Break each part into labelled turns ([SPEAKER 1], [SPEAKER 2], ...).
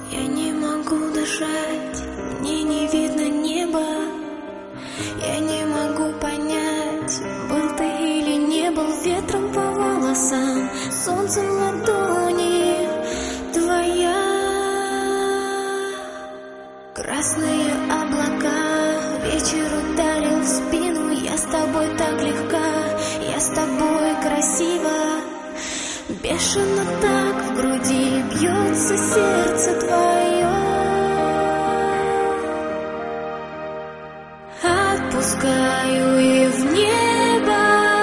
[SPEAKER 1] Я не могу дышать, мне не видно неба. Я не могу понять, был ты или не был. Ветром по волосам, солнцем в ладони твоя. Красные облака, вечер ударил в спину. Я с тобой так легка, я с тобой красива. Бешено так в груди бьется сердце твое. Отпускаю и в небо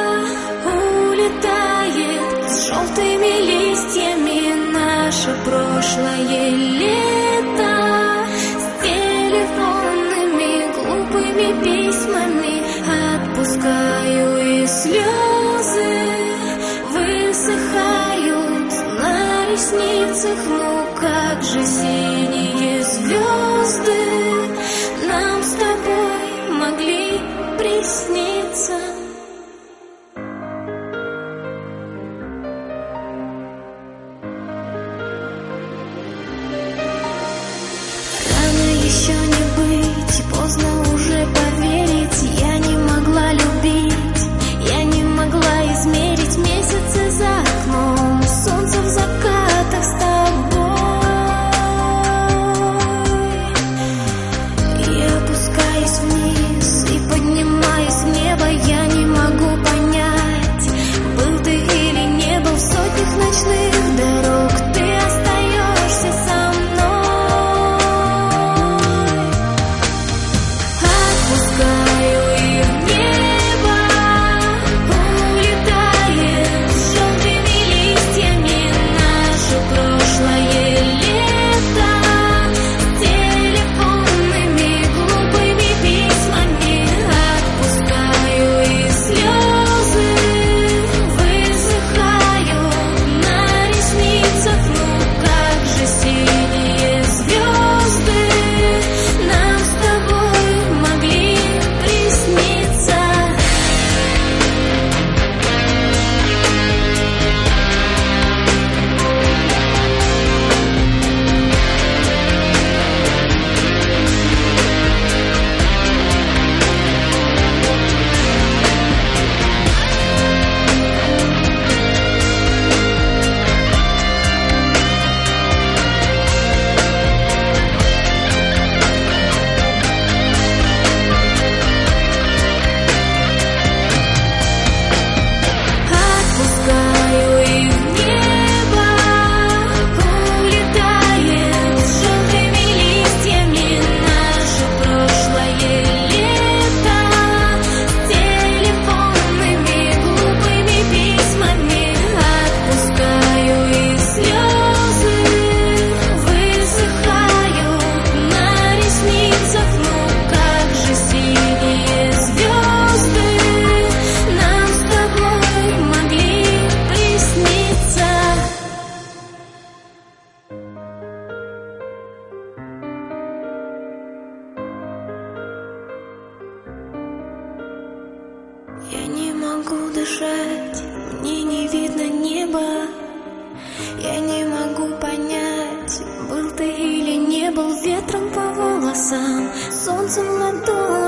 [SPEAKER 1] улетает с желтыми листьями наше прошлое лето. С телефонными глупыми письмами отпускаю и слезы высыхают на ресницах. Ну как же синие звезды нам с тобой могли присниться. Рано еще не быть, поздно уже поверить. Я не могла любить, я не могла измерить месяцы за окном, солнце в закатах с тобой. Я опускаюсь вниз и поднимаюсь в небо. Я не могу понять, был ты или не был. В сотнях ночных дорог ты остаешься со мной. Отпускаю и в небо улетает с желтыми листьями наше прошлое лето. С телефонными глупыми письмами отпускаю и слезы высыхают на ресницах. Ну как же синие звезды нам с тобой могли присниться. Отпускаю и в небо улетает с желтыми листьями наше прошлое лето. С телефонными глупыми письмами отпускаю и слезы высыхают на ресницах. Ну как же синие звезды нам с тобой могли присниться. Я не могу дышать, мне не видно неба. Я не могу понять, был ты или не был. Ветром по волосам, солнцем в ладони